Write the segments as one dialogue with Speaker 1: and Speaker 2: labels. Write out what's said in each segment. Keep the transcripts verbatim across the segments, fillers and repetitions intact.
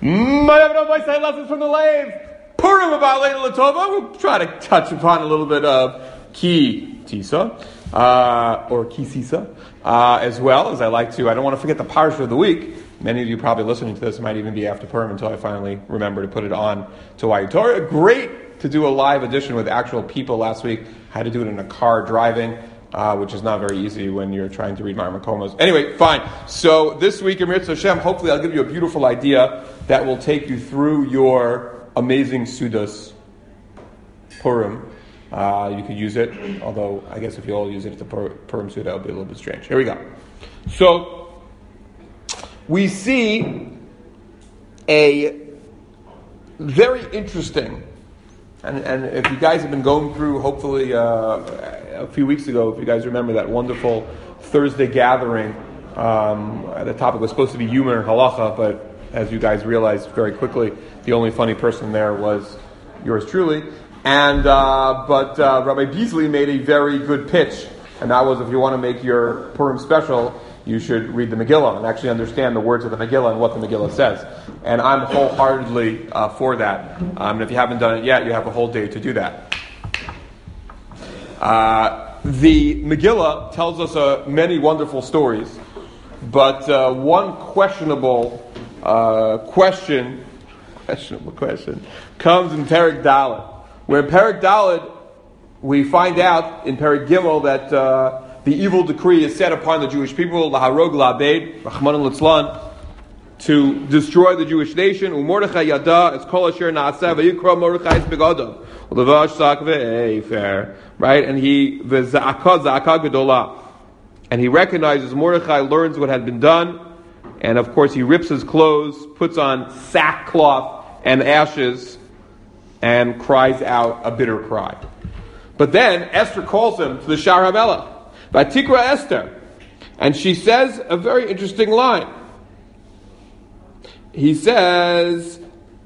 Speaker 1: Lessons from the Lave. Purim about Leila Latova. We'll try to touch upon a little bit of Ki Tisa, uh, or Ki Sisa, uh, as well, as I like to. I don't want to forget the Parsha of the week. Many of you probably listening to this might even be after Purim until I finally remember to put it on to Hawaii Torah. Great to do a live edition with actual people last week. I had to do it in a car driving. Uh, which is not very easy when you're trying to read Mar Makomos. Anyway, fine. So this week in Mirz Hashem, hopefully I'll give you a beautiful idea that will take you through your amazing Sudas Purim. Uh, you could use it, although I guess if you all use it, it's a Pur- Purim Suda, it'll be a little bit strange. Here we go. So we see a very interesting, and, and if you guys have been going through, hopefully, uh, a few weeks ago, if you guys remember that wonderful Thursday gathering, um, the topic was supposed to be humor and halacha, but as you guys realized very quickly, the only funny person there was yours truly. And uh, but uh, Rabbi Beasley made a very good pitch, and that was, if you want to make your Purim special, you should read the Megillah and actually understand the words of the Megillah and what the Megillah says. And I'm wholeheartedly uh, for that. Um, and if you haven't done it yet, you have a whole day to do that. Uh, the Megillah tells us uh, many wonderful stories, but uh, one questionable uh, question, questionable question, comes in Perek Dalet, where in Perek Dalet we find out in Perek Gimel that uh, the evil decree is set upon the Jewish people, laharog la'abed, Rachmana litzlan, to destroy the Jewish nation. Umordechai yada es kol asher na'aseh v'yikra Mordechai es begadav. Right, and he and he recognizes Mordechai learns what had been done, and of course he rips his clothes, puts on sackcloth and ashes, and cries out a bitter cry. But then Esther calls him to the Shar HaMelech, Vatikra Esther, and she says a very interesting line. He says,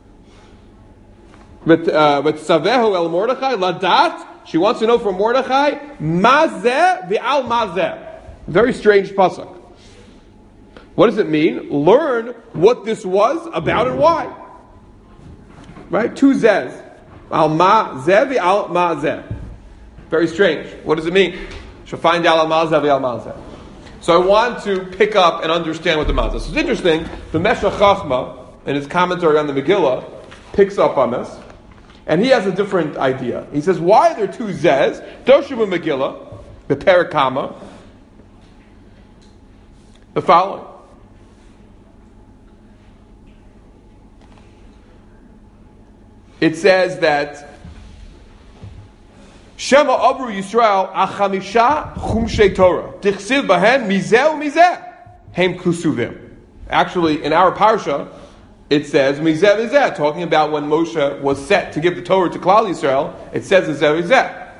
Speaker 1: But Savehu el Mordechai ladat. She wants to know from Mordechai mazeh v'al mazeh. Very strange pasuk. What does it mean? Learn what this was about and why. Right? Two zez. Al mazeh v'al mazeh. Very strange. What does it mean? She'll find out al mazeh v'al mazeh. So I want to pick up and understand what the mazeh is. So it's interesting. The Meshech Chachma, in his commentary on the Megillah, picks up on this. And he has a different idea. He says, why are there two zez? Doshim Megillah, the Perakama, the following. It says that Shema Abru Yisrael Achamisha Chumshei Torah Tichsiv Bahen Mizeh Mizeh Hem Kusuvim. Actually, in our parsha, it says Mizeh Mizeh, talking about when Moshe was set to give the Torah to Klal Yisrael. It says Mizeh Mizeh,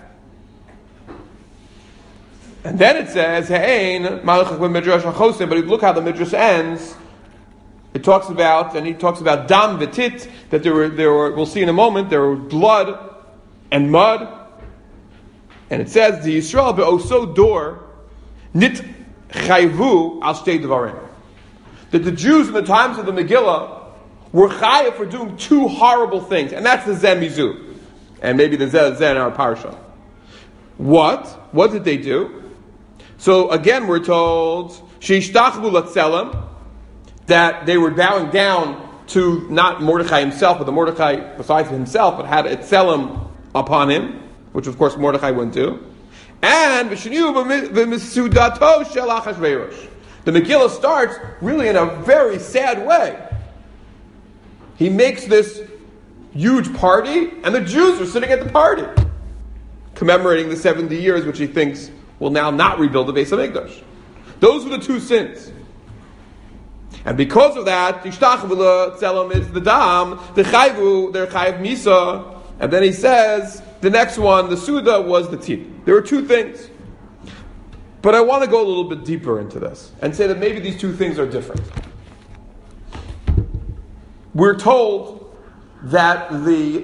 Speaker 1: and then it says Hein Malachach Midrash Hachosim. But look how the Midrash ends. It talks about, and he talks about Dam V'Tit, that there were there were. We'll see in a moment. There were blood and mud, and it says the Yisrael be'oso dor nit chayvu al shtei dvarim, that the Jews in the times of the Megillah were chayav for doing two horrible things, and that's the Zeh Mizu, and maybe the Zeh Zeh in our parsha. What? What did they do? So again, we're told sheishtachvu latzelem, that they were bowing down to not Mordechai himself, but the Mordechai besides himself, but had a tzelem upon him, which of course Mordechai wouldn't do. And v'sheniu v'misudato shel Achashverosh. The Megillah starts really in a very sad way. He makes this huge party, and the Jews are sitting at the party, commemorating the seventy years which he thinks will now not rebuild the Beis HaMikdash. Those were the two sins. And because of that, Yishtachvu Tzelem is the Dam, the Chayvu, their Chayv Misa, and then he says, the next one, the Suda, was the Tit. There were two things. But I want to go a little bit deeper into this, and say that maybe these two things are different. We're told that the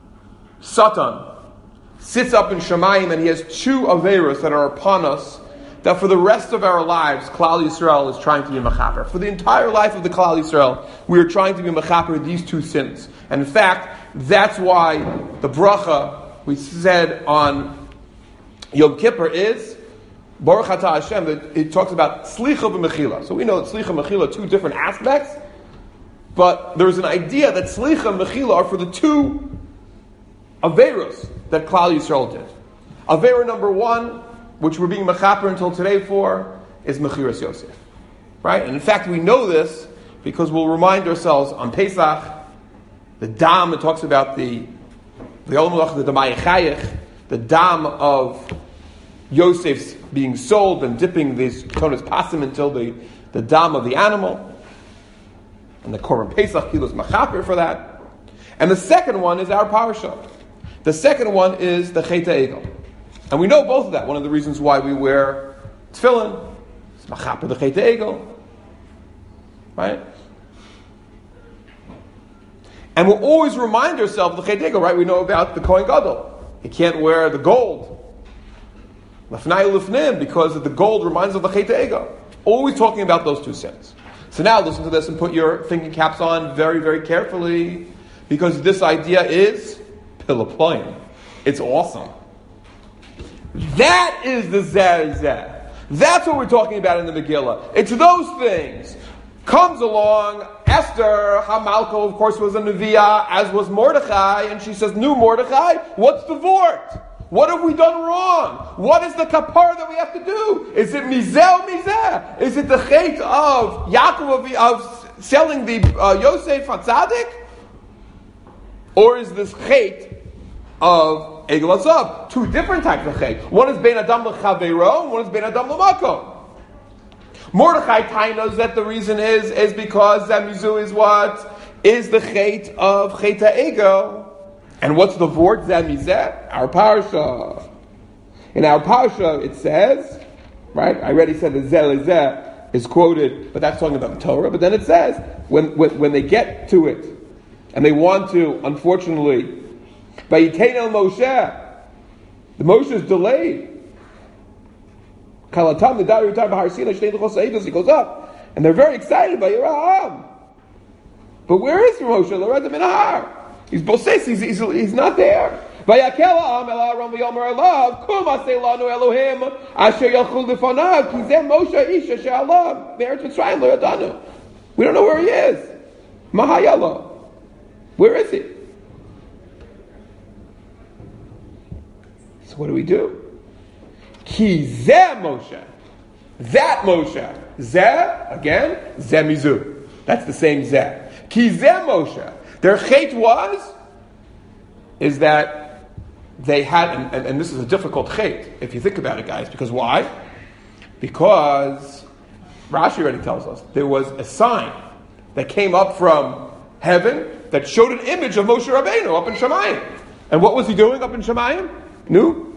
Speaker 1: Satan sits up in Shemayim and he has two Averos that are upon us that for the rest of our lives, Klal Yisrael is trying to be Mechaper. For the entire life of the Klal Yisrael, we are trying to be Mechaper these two sins. And in fact, that's why the bracha we said on Yom Kippur is Baruch Atah Hashem, that it talks about Slicha v'Mechila. So we know that Slicha and Mechila are two different aspects, but there's an idea that Slicha and Mechila are for the two Averos that Klal Yisrael did. Avera number one, which we're being Mechaper until today for, is Mechiras Yosef. Right? And in fact, we know this because we'll remind ourselves on Pesach, the Dam, it talks about the the Olam Malach, the Damai Chayich, the Dam of Yosef's being sold and dipping these Tonas Pasim until the, the Dam of the animal. And the Korban Pesach Kilo is Mechaper for that. And the second one is our Parasha. The second one is the Chet HaEgel. And we know both of that. One of the reasons why we wear tefillin is Mechaper the Chet HaEgel. Right? And we'll always remind ourselves of the Chet HaEgel, right? We know about the Kohen Gadol. He can't wear the gold. Lefnai Lefnim, because of the gold reminds of the Chet HaEgel. Always talking about those two sins. So now listen to this and put your thinking caps on very, very carefully, because this idea is Pilaploim. It's awesome. That is the Zeh Zeh. That's what we're talking about in the Megillah. It's those things. Comes along, Esther, Hamalko, of course, was a Neviah, as was Mordechai, and she says, "Nu Mordechai, what's the vort? What have we done wrong? What is the kapar that we have to do? Is it mizeh or mizeh? Is it the chait of Yaakov, of, of selling the uh, Yosef HaTzadik? Or is this chait of Egel Azav? Two different types of chait. One is bein adam l'chaveiro, and one is bein adam l'makom. Mordechai tainos that the reason is, is because Zamizu is what? Is the chait of Chet HaEgel. And what's the vort Zamizeh? Our parsha. In our parsha it says, right? I already said the Zeh Zeh is quoted, but that's talking about the Torah. But then it says, when, when, when they get to it, and they want to, unfortunately, Vayitein el Moshe, the Moshe is delayed. Kalatam Nidar Yutar B'Har Sinai Shnei L'chos Eidos. He goes up, and they're very excited by Yeraham. But where is Moshe? L'Redim in Har. He's bosses. He's, he's he's not there. Vayakel ha'am el Aaron v'yomer elav kum aseh lanu Elohim asher yalchu lefanav ki zeh Moshe ish asher alav me'eretz Mitzrayim lo yadanu. We don't know where he is. Mahayalo. Where is he? So what do we do? Ki zeh Moshe. That Moshe. Zeh, again, zeh mizu. That's the same zeh. Ki zeh Moshe. Their chait was, is that they had, and, and, and this is a difficult chait, if you think about it, guys, because why? Because, Rashi already tells us, there was a sign that came up from heaven that showed an image of Moshe Rabbeinu up in Shemayim. And what was he doing up in Shemayim? No?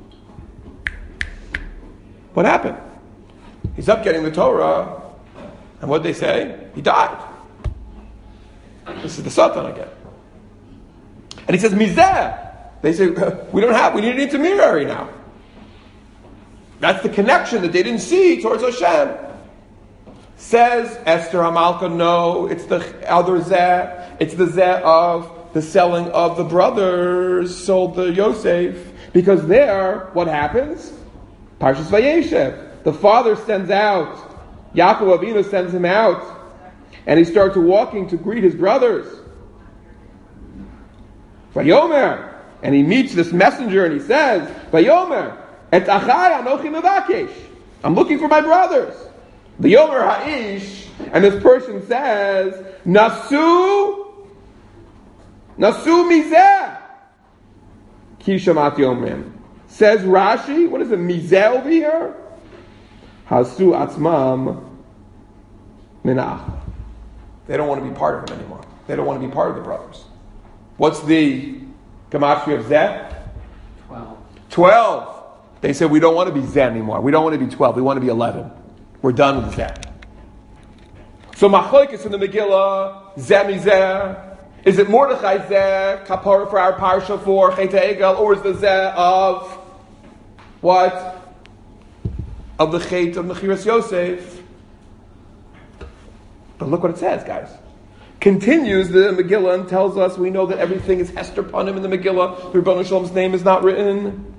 Speaker 1: What happened? He's up getting the Torah, and what did they say? He died. This is the Satan again. And he says, Mizeh. They say, we don't have, we need an intermediary now. That's the connection that they didn't see towards Hashem. Says Esther Hamalka, no, it's the other Zeh. It's the Zeh of the selling of the brothers sold the Yosef. Because there, what happens? Parshas Vayeshev. The father sends out, Yaakov Avinu sends him out. And he starts walking to greet his brothers. Vayomer, and he meets this messenger, and he says, Vayomer, et achai anochi mevakesh. I'm looking for my brothers. Vayomer ha'ish, and this person says, Nasu, Nasu mizeh, ki shamat yomrim. Says Rashi, what is it, mizeh over here? Hasu atzmam minach. They don't want to be part of him anymore. They don't want to be part of the brothers. What's the gematria of Zeh? Twelve. Twelve. They said, we don't want to be Zeh anymore. We don't want to be twelve. We want to be eleven. We're done with Zeh. So machlokes in the Megillah, Zeh mizeh. Is it Mordechai Zeh, kapara for our parsha for Chet HaEgel, or is the Zeh of what? of the Chet of Mechiras Yosef. But look what it says, guys. Continues the Megillah and tells us we know that everything is Hester Panim in the Megillah. The Rebbeinu Shalom's name is not written.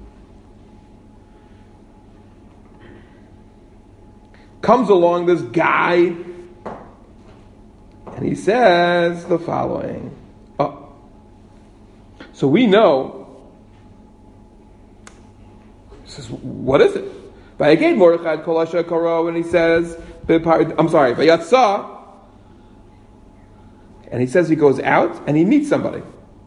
Speaker 1: Comes along this guy and he says the following. Oh. So we know. He says, what is it? Vayaged Mordechai kol asher karo, and he says, I'm sorry, Vayatsa. And he says he goes out and he meets somebody.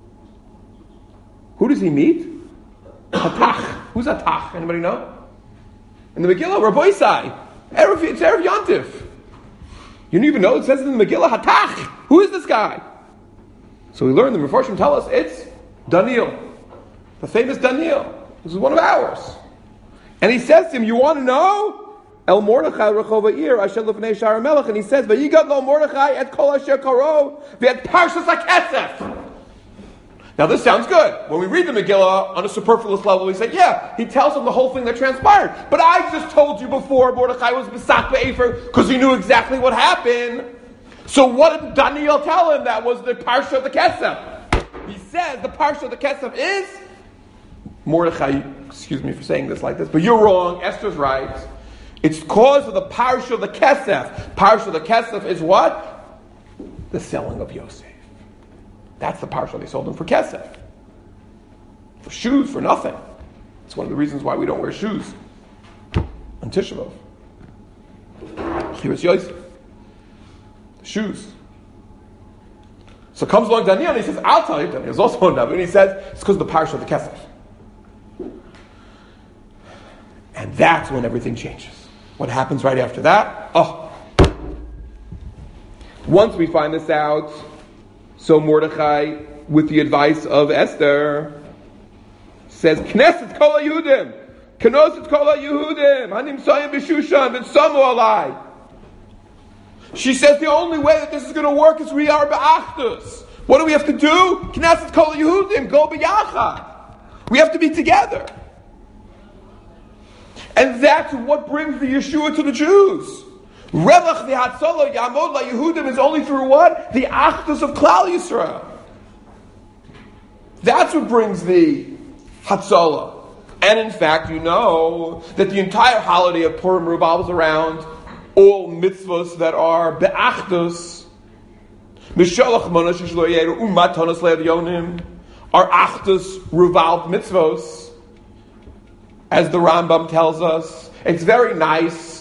Speaker 1: Who does he meet? Hatach. Who's Hatach? Anybody know? In the Megillah, Rabbi Isai. Erev, it's Erev Yontif. You don't even know it says in the Megillah, Hatach. Who is this guy? So we learn, the Mefarshim tell us it's Daniel. The famous Daniel. This is one of ours. And he says to him, you want to know? El Mordechai Rechova Ir Asher Lefnei Shar Melech, and he says, "Vayigad lo Mordechai et Kol Asher Karo v'et Parshas HaKesef." Now this sounds good. When we read the Megillah on a superfluous level, we say, "Yeah, he tells him the whole thing that transpired." But I just told you before, Mordechai was Besak Be'efer because he knew exactly what happened. So what did Daniel tell him? That was the Parsha of the Kesef. He says the Parsha of the Kesef is Mordechai. Excuse me for saying this like this, but you're wrong. Esther's right. It's cause of the Parsha of the Kesef. Parsha of the Kesef is what? The selling of Yosef. That's the Parsha they sold him for Kesef. For shoes, for nothing. It's one of the reasons why we don't wear shoes on Tisha B'Av. Chiras Yosef. The shoes. So comes along Daniel and he says, I'll tell you. Daniel's also a Navi. And he says, it's because of the Parsha of the Kesef. And that's when everything changes. What happens right after that? Oh. Once we find this out, so Mordechai, with the advice of Esther, says, Knesset kol ha-Yehudim, Knesset kol ha-Yehudim, hanim sayim b'Shushan, v'tzamu alai. She says the only way that this is going to work is we are b'achdus. What do we have to do? Knesset kol ha-Yehudim, go b'yachad. We have to be together. And that's what brings the Yeshua to the Jews. Revach v'Hatzalah Yamod LaYehudim is only through what? The Achdus of Klal Yisrael. That's what brings the Hatzalah. And in fact, you know that the entire holiday of Purim revolves around all mitzvahs that are be'achdus. Mishalach Mana Shishlo Yeru Umat Tanas Le'Avyonim are achdus revolved mitzvahs. As the Rambam tells us, it's very nice.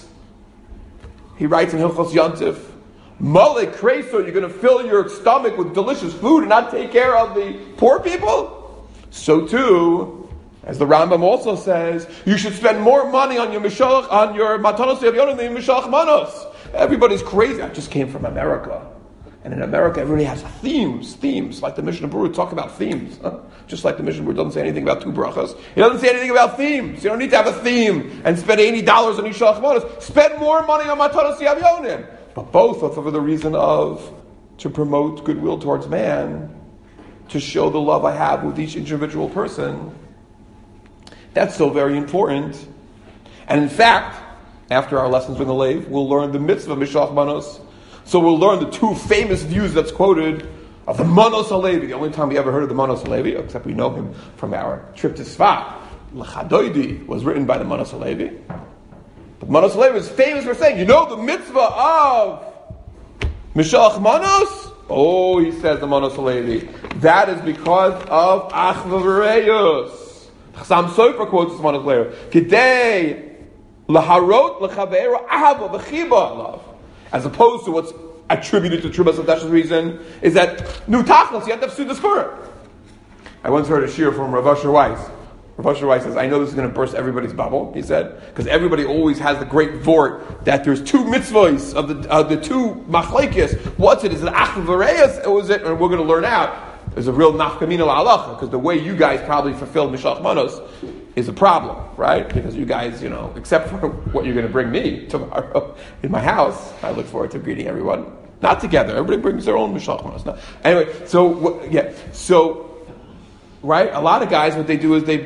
Speaker 1: He writes in Hilchos Yontif, Malik Kreso, you're going to fill your stomach with delicious food and not take care of the poor people? So too, as the Rambam also says, you should spend more money on your Mishalach, on your Matanos Yavyonim than Mishalach Manos. Everybody's crazy. I just came from America. And in America, everybody has themes, themes, like the Mishnah Berurah talk about themes. Huh? Just like the Mishnah Berurah doesn't say anything about two brachas. He doesn't say anything about themes. You don't need to have a theme and spend eighty dollars on Yishalach Manos. Spend more money on Matanos Yavyonim. But both are for the reason of to promote goodwill towards man, to show the love I have with each individual person. That's so very important. And in fact, after our lessons in the Lev, we'll learn the mitzvah of Mishalach Manos. So we'll learn the two famous views that's quoted of the Manos HaLevi. The only time we ever heard of the Manos HaLevi, except we know him from our trip to Sfat. L'chadoidi was written by the Manos HaLevi. But Manos HaLevi is famous for saying, you know the mitzvah of Mishalach Manos? Oh, he says the Manos HaLevi. That is because of Achva V'Reyus. Chassam Sofer quotes this Manos HaLevi. Kidei Laharot L'chaveira Ahava V'chiba Love. As opposed to what's attributed to Trumas Hadash's reason, is that new tachlis, you have to have Sudas Purim. I once heard a shir from Rav Asher Weiss. Rav Asher Weiss says, I know this is going to burst everybody's bubble, he said, because everybody always has the great vort that there's two mitzvahs of the uh, the two machlekes. What's it? Is it Achva V'Reyus, or is it? And we're going to learn out. There's a real nafkamina la'alacha, because the way you guys probably fulfill Mishalach Manos is a problem, right? Because you guys, you know, except for what you're going to bring me tomorrow in my house, I look forward to greeting everyone. Not together. Everybody brings their own Mishalach Manos. No. Anyway, so, yeah. So, right? A lot of guys, what they do is they just,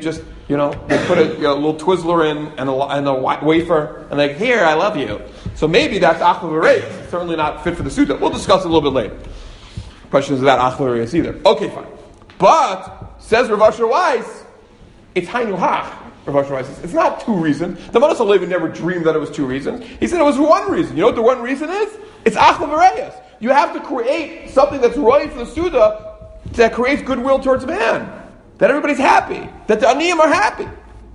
Speaker 1: You know, they put a, you know, a little Twizzler in and a, and a wafer, and like, here, I love you. So maybe that's achla v'reis. Certainly not fit for the Suda. We'll discuss it a little bit later. Questions about achla v'reis either. Okay, fine. But, says Rav Asher Weiss, it's hainu hach. Rav Asher Weiss says, it's not two reasons. The Manas HaLevi never dreamed that it was two reasons. He said it was one reason. You know what the one reason is? It's achla v'reis. You have to create something that's right for the Suda that creates goodwill towards man. That everybody's happy. That the aniyim are happy.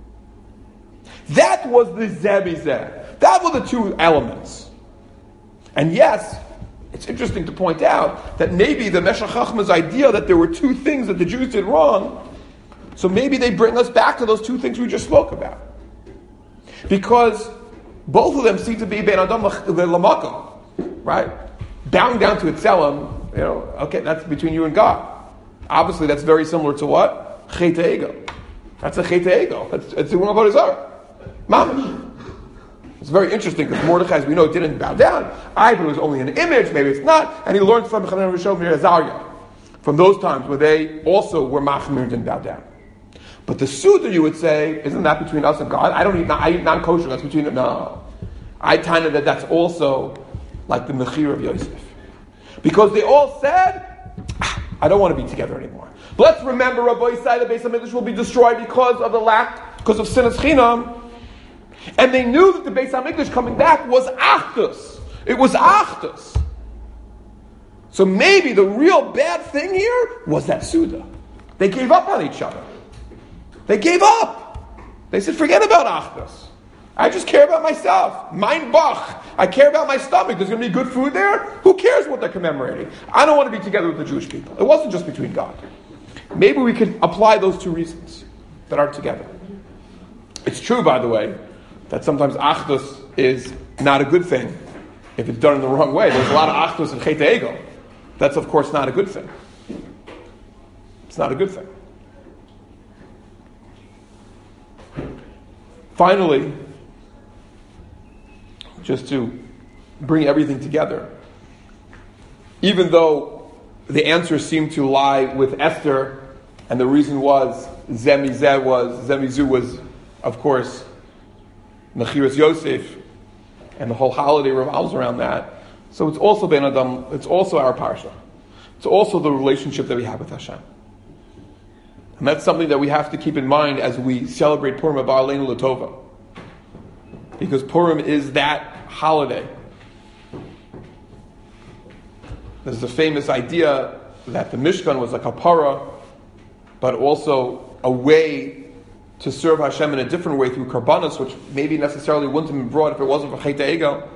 Speaker 1: That was the Zebi Zeh. That were the two elements. And yes, it's interesting to point out that maybe the Meshech Chochmah's idea that there were two things that the Jews did wrong, so maybe they bring us back to those two things we just spoke about. Because both of them seem to be Ben Adam L'Makom, right? Bowing down to Itzelem, you know, okay, that's between you and God. Obviously, that's very similar to what? Chet ego. That's a chet ego. That's it's the one about his art. Mamish. It's very interesting because Mordechai, as we know, didn't bow down. I but it was only an image. Maybe it's not. And he learned from Chanan Rishon Mir Azariah, from those times where they also were machmir and didn't bow down. But the Suda, you would say, isn't that between us and God? I don't eat. I eat non-kosher. That's between it. No, I kind of that that's also like the mechir of Yosef, because they all said, ah, I don't want to be together anymore. Let's remember, Rabbi Yisai, the Beis HaMikdash will be destroyed because of the lack, because of sinas chinam. And they knew that the Beis HaMikdash coming back was achdus. It was achdus. So maybe the real bad thing here was that Suda. They gave up on each other. They gave up. They said, forget about achdus. I just care about myself. Mein Bach. I care about my stomach. There's going to be good food there. Who cares what they're commemorating? I don't want to be together with the Jewish people. It wasn't just between God. Maybe we could apply those two reasons that are together. It's true, by the way, that sometimes achdus is not a good thing if it's done in the wrong way. There's a lot of achdus in chet ego. That's, of course, not a good thing. It's not a good thing. Finally, just to bring everything together, even though the answer seemed to lie with Esther, and the reason was Zemizeh was Zemizu was, of course, Mechiras Yosef, and the whole holiday revolves around that. So it's also Ben Adam. It's also our parsha. It's also the relationship that we have with Hashem, and that's something that we have to keep in mind as we celebrate Purim Haba Aleinu L'Tova, because Purim is that holiday. There's a famous idea that the Mishkan was a kapara, but also a way to serve Hashem in a different way through karbanos, which maybe necessarily wouldn't have been brought if it wasn't for chet ego.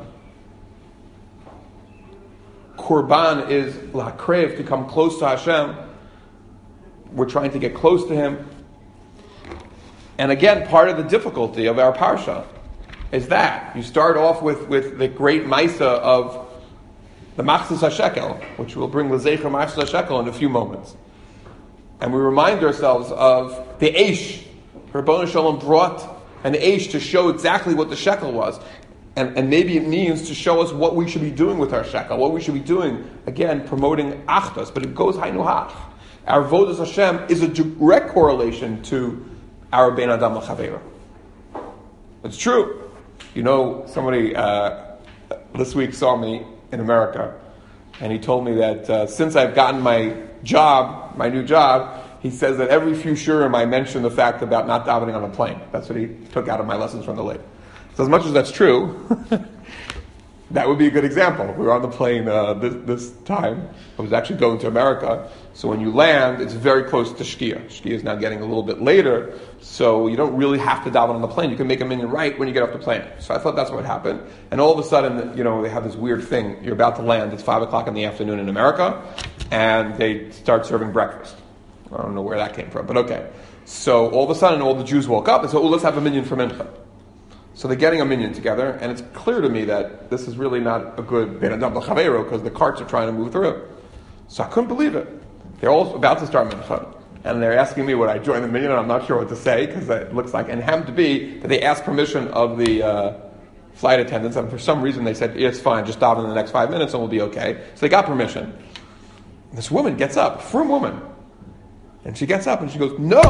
Speaker 1: Korban is la'krev, to come close to Hashem. We're trying to get close to Him. And again, part of the difficulty of our parsha is that you start off with, with the great Maisa of the Machzis HaShekel, which will bring L'Zecher Machzis HaShekel in a few moments. And we remind ourselves of the Eish. Ribono Shel Olam brought an Eish to show exactly what the shekel was. And, and maybe it means to show us what we should be doing with our shekel, what we should be doing, again, promoting achdus. But it goes hainu hach. Our Vodas Hashem is a direct correlation to our Ben Adam L'Chaveiro. It's true. You know, somebody uh, this week saw me in America, and he told me that uh, since I've gotten my job, my new job, he says that every few shurim I mention the fact about not davening on a plane. That's what he took out of my lessons from the late. So as much as that's true, that would be a good example. We were on the plane uh, this, this time. I was actually going to America. So when you land, it's very close to Shkia. Shkia is now getting a little bit later, so you don't really have to daven on the plane. You can make a minyan right when you get off the plane. So I thought that's what happened. And all of a sudden, you know, they have this weird thing. You're about to land. It's five o'clock in the afternoon in America, and they start serving breakfast. I don't know where that came from, but okay. So all of a sudden, all the Jews woke up and said, "Oh, let's have a minyan for mincha." So they're getting a minyan together, and it's clear to me that this is really not a good Ben Adam L'Chaveiro because the carts are trying to move through. So I couldn't believe it. They're all about to start mincha, and they're asking me would I join the minyan, and I'm not sure what to say because it looks like, and it happened to be that they asked permission of the uh, flight attendants, and for some reason they said, yeah, it's fine, just daven in the next five minutes and we'll be okay. So they got permission. And this woman gets up, a frum woman, and she gets up and she goes, no,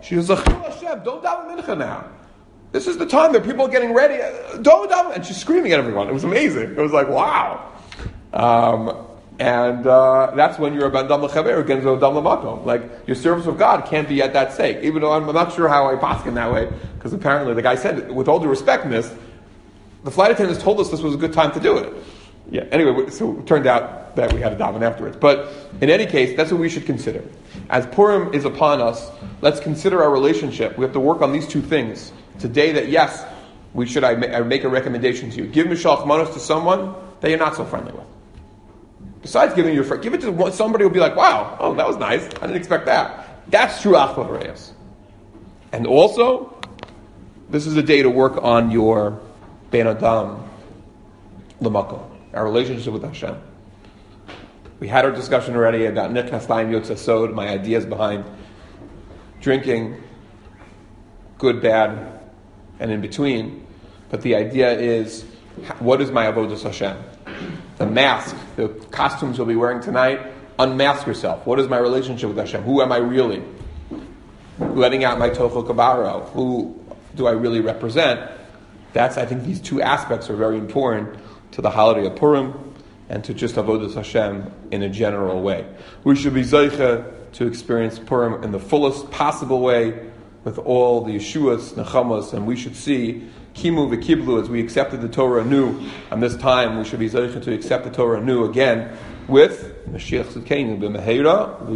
Speaker 1: She was like, Hashem, don't daven mincha now. This is the time that people are getting ready. Don't daven. And she's screaming at everyone. It was amazing. It was like, wow. Um, and uh, that's when you're a ben dam l'chaver against a dam l'makom. Like, your service of God can't be at that stake. Even though I'm, I'm not sure how I paskin that way, because apparently the guy said, with all due respect in this, the flight attendants told us this was a good time to do it. Yeah. Anyway, so it turned out that we had a daven afterwards. But in any case, that's what we should consider. As Purim is upon us, let's consider our relationship. We have to work on these two things. Today, that yes, we should. I make a recommendation to you. Give mishal chmanos to someone that you're not so friendly with. Besides giving your friend, give it to somebody who'll be like, "Wow, oh, that was nice. I didn't expect that." That's true achva v'reyos. And also, this is a day to work on your ben adam l'makom, our relationship with Hashem. We had our discussion already about nichnas layim yotza sod, my ideas behind drinking, good, bad, and in between. But the idea is, what is my avodas Hashem? The mask, the costumes you'll be wearing tonight, unmask yourself. What is my relationship with Hashem? Who am I really? Letting out my tochel kabaro. Who do I really represent? That's, I think, these two aspects are very important to the holiday of Purim and to just avodas Hashem in a general way. We should be zeicha to experience Purim in the fullest possible way, with all the Yeshuas, Nechamas, and we should see Kimu v'Kiblu as we accepted the Torah anew. And this time we should be zeicha to accept the Torah anew again with Mashiach Tzidkeinu b'Meheira.